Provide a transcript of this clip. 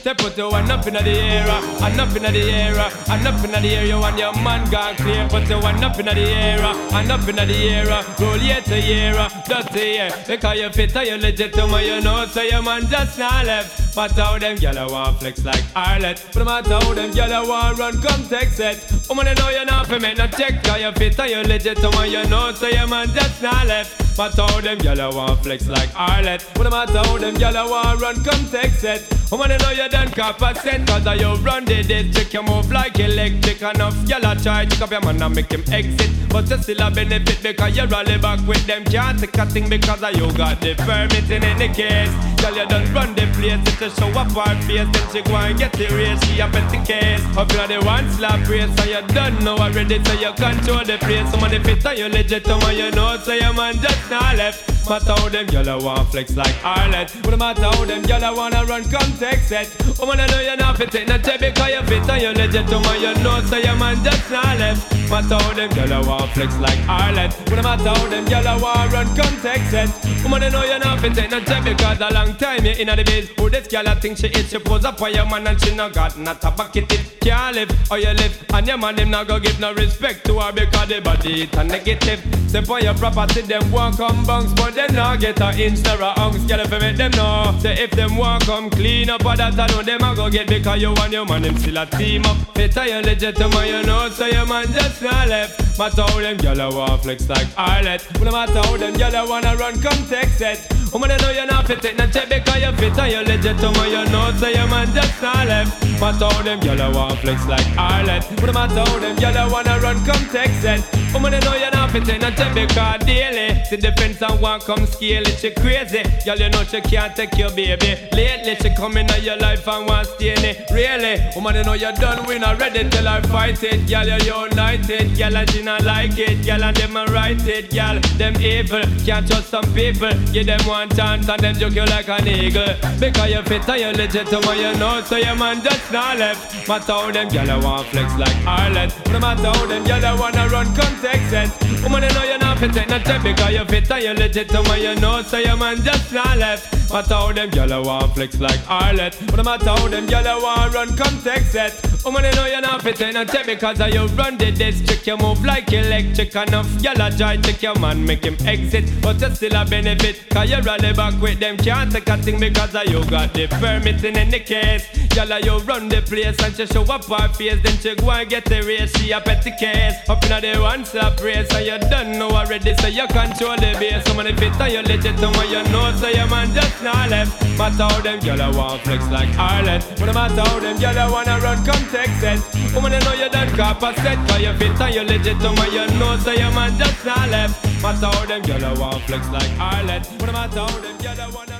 They put you one up in the air, and up in the air, and up in the air. You and your man gone clear. Put you one up in the air, and up in the air. Roll year to year, dirty year. Because you fit and you legit to me, you know. So your man just not left. But how them gyal want flex like Arlet. But no matter how them gyal want run, come text it. Woman, you know you're not for me, no check. Cause you fit and you legit to me, you know. So your man just not left. But how them gyal want flex like Arlet. But no matter how them gyal want run, come text it. Woman, you know you done cop a cent. Cause you run the district, you move like electric. Enough gyal try to up your man and make him exit. But you still a benefit because you rally back with them. Can't take a thing because you got the permit in any case. Girl, you done run the place. It's a show up our face. Then she go and get the race. She a bet the case. Up in the one slap race. And you done know already. So you control the place. Somebody fit and you legit. And you know. So your man just not left. Matter how them gyal want flex like Arlet. But no matter how them gyal wanna run, come text it. Woman, I know you're not fit in a check because you fit and you legit. You know. So your man just not left. Matter how them gyal want flex like Arlet. But no matter how them gyal want run, come text it. Woman, I know you're not fit in a check because a long time you in the biz. Who this gyal think she is? She pose up for your man and she no got not a bucket it. Can't live or you live. And your man him not go give no respect to her because the body it a negative. Say for your property them won't come bunks, but them not get a inch nor a ounce. Gyal if you make them know. Say if them won't come clean up or that I know them a go get because you and your man him still a team up. Fit and you legit to man you know. So your man just not left. Matter how them gyal want flex like Arlet. But no matter how them gyal wanna run, come text it. Woman, I know you're not fit in a check because you fit and you legit to man you know. So your man just not left. Matter how them gyal want flex like Arlet. But no matter how them gyal wanna run, come text it. Woman, I know you're not fit in a check because daily the defense and want come scale it. She crazy. Girl, you know she can't take your baby. Lately she come in your life and want stay in it. Really? Woman, I know you're done win already. Tell her fight it. Girl, you're united. Girl, and she not like it. Girl, and them a right it. Girl, them evil. Can't trust some people. Give them one chance and them joke you like an eagle. Because you fit and you legit to what you know. So your man just not left. Matter how them gyal want flex like Arlet. No matter how them gyal wanna run, come text it. Woman, I know you're not fit in a check because you fit and you legit to what you know. So your man just not left. Matter how them gyal want flex like Arlet. No matter how them gyal want run, come text it. Woman, I know you're not fit in a check because you run the district. You move like electric. Enough gyal try to your man make him exit. But you still a benefit cause you rally back with them. Can't take a thing because you got the permit in any case. Gyal you run the place and she show up her face. Then she go and get the race. She a petty case. Up in the one slap race. And you done know already. So you control the base. Somebody fit and you legit to what you know. So your man just not left. Matter how them gyal want flex like Arlet. But no matter how them gyal wanna run, come text it. Woman, you know you done cop a set. Cause you fit and you legit to what you know. So your man just not left. Matter how them gyal want flex like Arlet. But no matter how them gyal wanna